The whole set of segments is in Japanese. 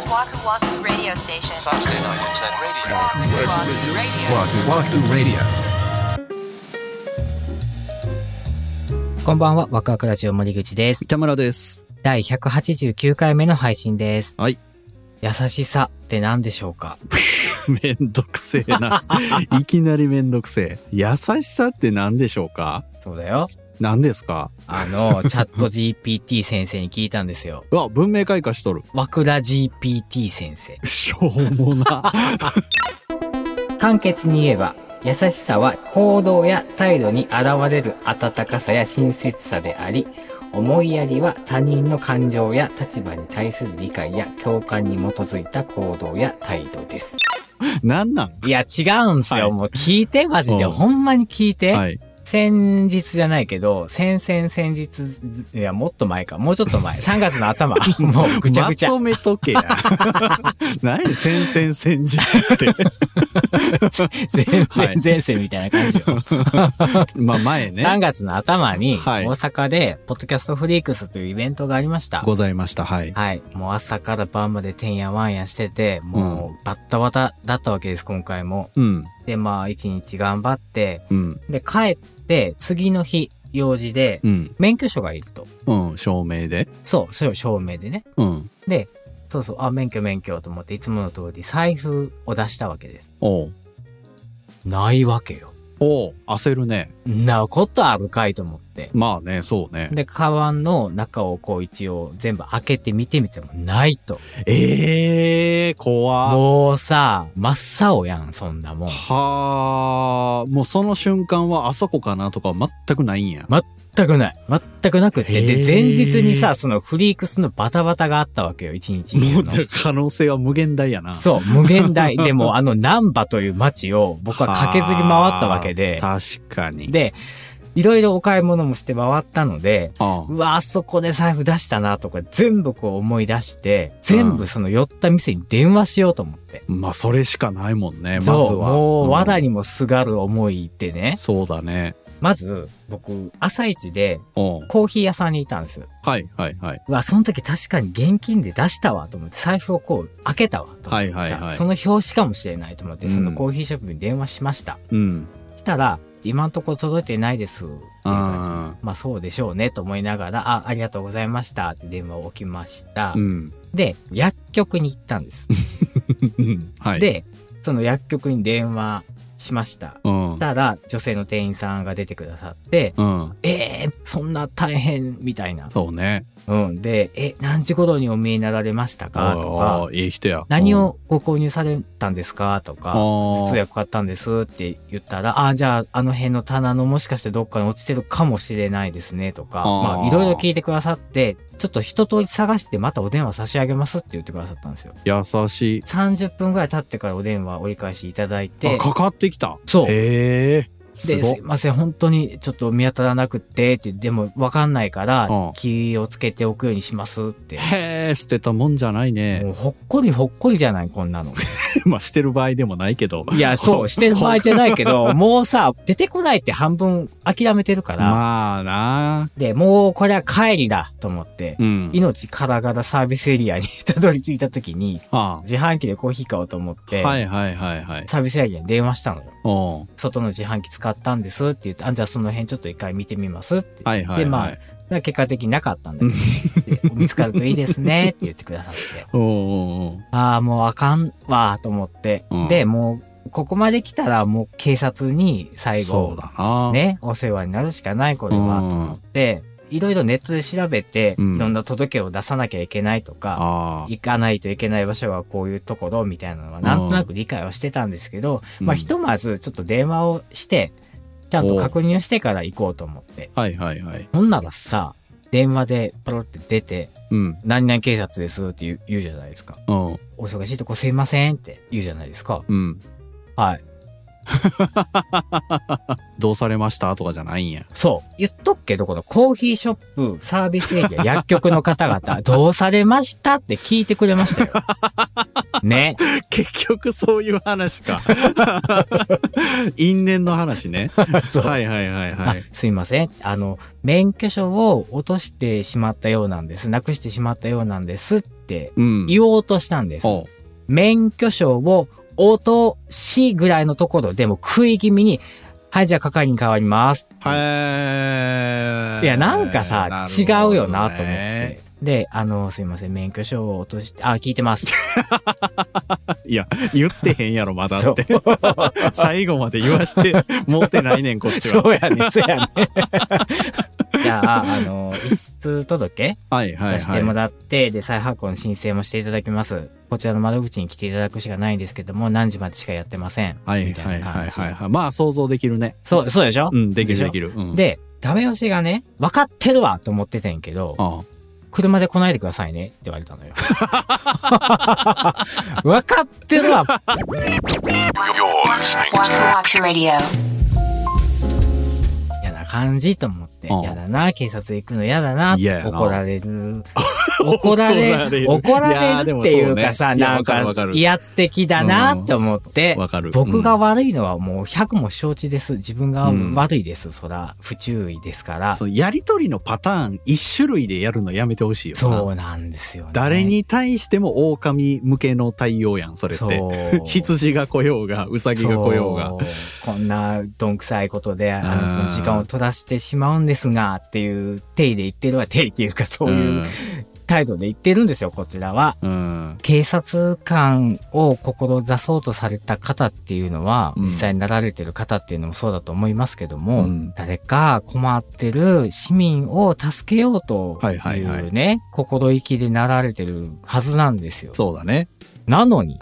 Waku Waku Radio Station. Saturday night at 10 radio. Waku Waku Radio. Wahoo Radio. こんばんは、ワクワクラジオ森口です。 北村です。 第189回目の配信です。 はい。 優しさって何でしょうか？ めんどくせえな。いきなりめんどくせえ。優しさって何でしょうか？ そうだよ。 何ですか？ チャット GPT 先生に聞いたんですよ。 うわ、文明開化しとる。 ワクラ GPT 先生。 しょうもな。 簡潔に言えば、優しさは行動や態度に現れる温かさや親切さであり、思いやりは他人の感情や立場に対する理解や共感に基づいた行動や態度です。 なんなん？ いや、違うんすよ。 はい、 もう聞いて、マジで。ほんまに聞いて。 はい。 先日じゃないけど、先日、いや、もっと前か。もうちょっと前。3月の頭。もうぐちゃぐちゃ。 まとめとけや。何先日って。 前世みたいな感じよ。 まあ前ね。 3月の頭に、 はい、 大阪で、ポッドキャストフリークスというイベントがありました。 ございました。はい。 はい。もう朝から晩までてんやわんやしてて、もうバッタバタだったわけです、今回も。 うん。 で、まあ、一日頑張って、 うん。 で、帰って、次の日、用事で、免許証がいると。 うん、証明で。 そう、それを証明でね。 うん。 で、そうそう、あ、免許と思って、いつもの通り財布を出したわけです。 おう。 ないわけよ。 おう、焦るね。 なことあるかいと思って。 まあね、そうね。 で、カバンの中をこう一応全部開けて見てみてもないと。 怖もうさ、真っ青やん、そんなもん。 はあ、もうその瞬間はあそこかなとか全くないんや。 全くない。全くなくって。で、前日にさ、そのフリークスのバタバタがあったわけよ、一日もう可能性は無限大やな。 そう、無限大。でも、南波という街を僕は駆けずり回ったわけで。 確かに。 で、いろいろお買い物もして回ったので、 うわ、あそこで財布出したなとか全部こう思い出して、全部その寄った店に電話しようと思って。 まあ、それしかないもんね、まずは。 そう、もう、藁にもすがる思いでね。 そうだね。 まず、僕、朝一で、コーヒー屋さんにいたんです。 はい。 その時確かに現金で出したわと思って、財布をこう開けたわと思ってさ、その表紙かもしれないと思って、そのコーヒーショップに電話しました。したら、今んとこ届いてないです。っていう感じ。まあそうでしょうねと思いながら、ありがとうございましたって電話を置きました。で、薬局に行ったんです。で、その薬局に電話しました。したら、女性の店員さんが出てくださって、そんな大変みたいな。 そうね。 で、何時頃にお見えになられましたかとか、 いい人や。 何をご購入されたんですかとか、頭痛薬買ったんですって言ったら、じゃあ、あの辺の棚のもしかしてどっかに落ちてるかもしれないですねとか、まあ、いろいろ聞いてくださって、ちょっと一通り探してまたお電話差し上げますって言ってくださったんですよ。 優しい。 30分ぐらい経ってからお電話折り返しいただいて。 かかってきた。 そう。 すいません、本当にちょっと見当たらなくってって、でもわかんないから、気をつけておくようにしますって。 捨てたもんじゃないね。 もうほっこりじゃない、こんなの。 まあ、してる場合でもないけど。 いや、そう、してる場合じゃないけど、もうさ、出てこないって半分諦めてるから。 まあな。 で、もうこれは帰りだと思って、命からがらサービスエリアにたどり着いた時に、自販機でコーヒー買おうと思って、サービスエリアに電話したのよ。外の自販機使ったんですって言って、じゃあその辺ちょっと一回見てみますって。で、まあ、結果的になかったんだけど、見つかるといいですねって言ってくださって。もうあかんわと思って。で、もう、ここまで来たらもう警察に最後、ね、お世話になるしかないこれはと思って、いろいろネットで調べて、いろんな届けを出さなきゃいけないとか、行かないといけない場所はこういうところみたいなのはなんとなく理解はしてたんですけど、まあひとまずちょっと電話をして、ちゃんと確認をしてから行こうと思って。ほんならさ、電話でパロって出て、何々警察ですって言うじゃないですか。お忙しいとこすいませんって言うじゃないですか。はい。 どうされましたとかじゃないんや。 そう。言っとくけど、このコーヒーショップ、サービスエリア、薬局の方々、どうされましたって聞いてくれましたよ。ね。 結局そういう話か。因縁の話ね。 そう。すいません。免許証を落としてしまったようなんです。なくしてしまったようなんですっって言おうとしたんです。免許証を落としぐらいのところでも食い気味に、はい、じゃあ係に変わります。いや、なんかさ、違うよなと思って。で、すいません、免許証を落として、聞いてます。 いや、言ってへんやろ、まだって。最後まで言わして、持ってないねん、こっちは。 そうやね、そうやね。じゃあ、遺失届出してもらって、で、再発行の申請もしていただきます。こちらの窓口に来ていただくしかないんですけども、何時までしかやってません。みたいな感じ。 まあ、想像できるね。 そうでしょ？ うん、できるできる。 で、ダメ押しがね、分かってるわと思ってたんやけど、車で来ないでくださいねって言われたのよ。分かってるわ。嫌な感じと思って、嫌だな、警察行くの嫌だな、怒られる。怒られるっていうかさ、なんか威圧的だなって思って、僕が悪いのはもう100も承知です。自分が悪いです。そら不注意ですから。 そう、やりとりのパターン一種類でやるのやめてほしいよな。 そうなんですよね。 誰に対しても狼向けの対応やん、それって。羊が来ようが、ウサギが来ようが。 こんなどんくさいことで、その時間を取らせてしまうんですが、っていう体で言ってるわ、体っていうかそういう、態度で言ってるんですよ、こちらは。警察官を志そうとされた方っていうのは、実際になられてる方っていうのもそうだと思いますけども、誰か困ってる市民を助けようというね、心意気でなられてるはずなんですよ。 そうだね。 なのに。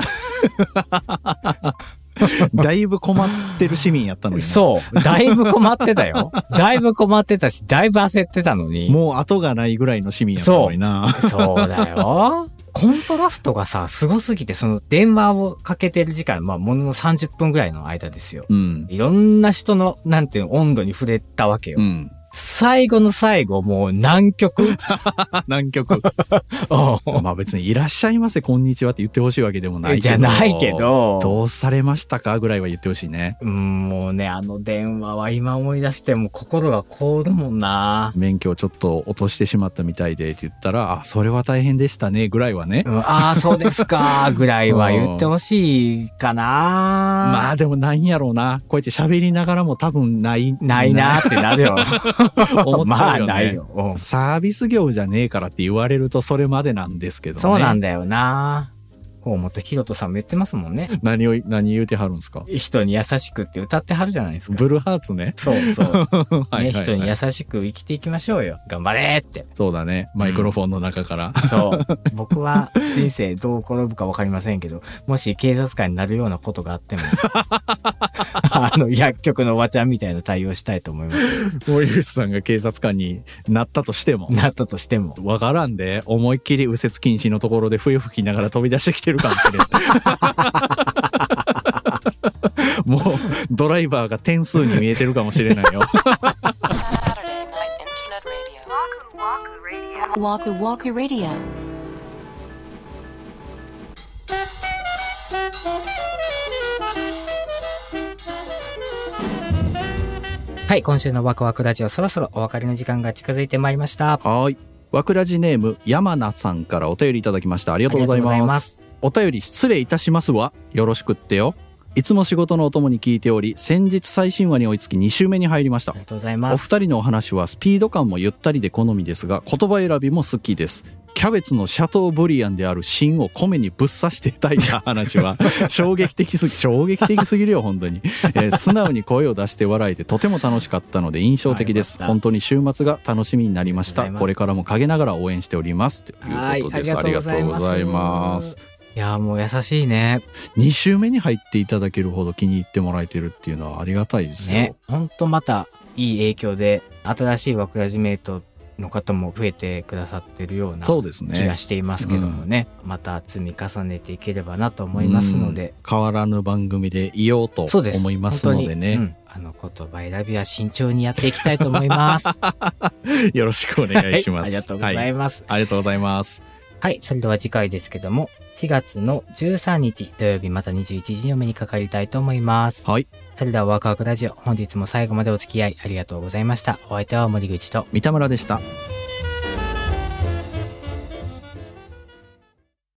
だいぶ困ってる市民やったのに。 そう。だいぶ困ってたよ。だいぶ困ってたし、だいぶ焦ってたのに。 もう後がないぐらいの市民やったのにな。 そうだよ。コントラストがさ、すごすぎて、その電話をかけてる時間、まあ、ものの30分ぐらいの間ですよ。いろんな人の、なんていう温度に触れたわけよ。最後の最後、もう南極南極。まあ別にいらっしゃいませ、こんにちはって言ってほしいわけでもないけど。 じゃないけど。 どうされましたかぐらいは言ってほしいね。 もうね、電話は今思い出しても心が凍るもんな。 免許をちょっと落としてしまったみたいでって言ったら、それは大変でしたね、ぐらいはね。 そうですか、ぐらいは言ってほしいかな。 まあでもないんやろうな。こうやって喋りながらも多分ないなってなるよ。 思っちゃうよね。 まあないよ。 サービス業じゃねえからって言われるとそれまでなんですけどね。 そうなんだよな。こう思ったヒロトさんも言ってますもんね。 何言うてはるんですか？ 人に優しくって歌ってはるじゃないですか。 ブルーハーツね。 そうそう。ね、人に優しく生きていきましょうよ。頑張れって。 そうだね。マイクロフォンの中から。 そう。僕は人生どう転ぶかわかりませんけど、もし警察官になるようなことがあっても、薬局のおばちゃんみたいな対応したいと思います。 森口さんが警察官になったとしても。 わからんで、思いっきり右折禁止のところで笛吹きながら飛び出してきてるかもしれん。もうドライバーが点数に見えてるかもしれないよ。 Waku Waku Radio。 はい、今週のワクワクラジオ、そろそろお別れの時間が近づいてまいりました。 はい。ワクラジネーム山名さんからお便りいただきました。ありがとうございます。お便り失礼いたしますわ。よろしくってよ。いつも仕事のお供に聞いており、先日最新話に追いつき2週目に入りました。 ありがとうございます。 お二人のお話はスピード感もゆったりで好みですが、言葉選びも好きです。キャベツのシャトーブリアンである芯を米にぶっ刺して炊いた話は衝撃的すぎるよ本当に、素直に声を出して笑えてとても楽しかったので印象的です。本当に週末が楽しみになりました。これからも陰ながら応援しておりますということです。ありがとうございます。 いやもう優しいね。 2週目に入っていただけるほど気に入ってもらえてるっていうのはありがたいですよね。 本当またいい影響で新しいワクラジメイトの方も増えてくださってるような気がしていますけどもね、また積み重ねていければなと思いますので、 変わらぬ番組でいようと思いますのでね。 言葉選びは慎重にやっていきたいと思います。 よろしくお願いします。 ありがとうございます。 ありがとうございます。 はい、それでは次回ですけども、4月の13日土曜日また21時にお目にかかりたいと思います。 はい。 それではワクワクラジオ、本日も最後までお付き合いありがとうございました。お相手は森口と三田村でした。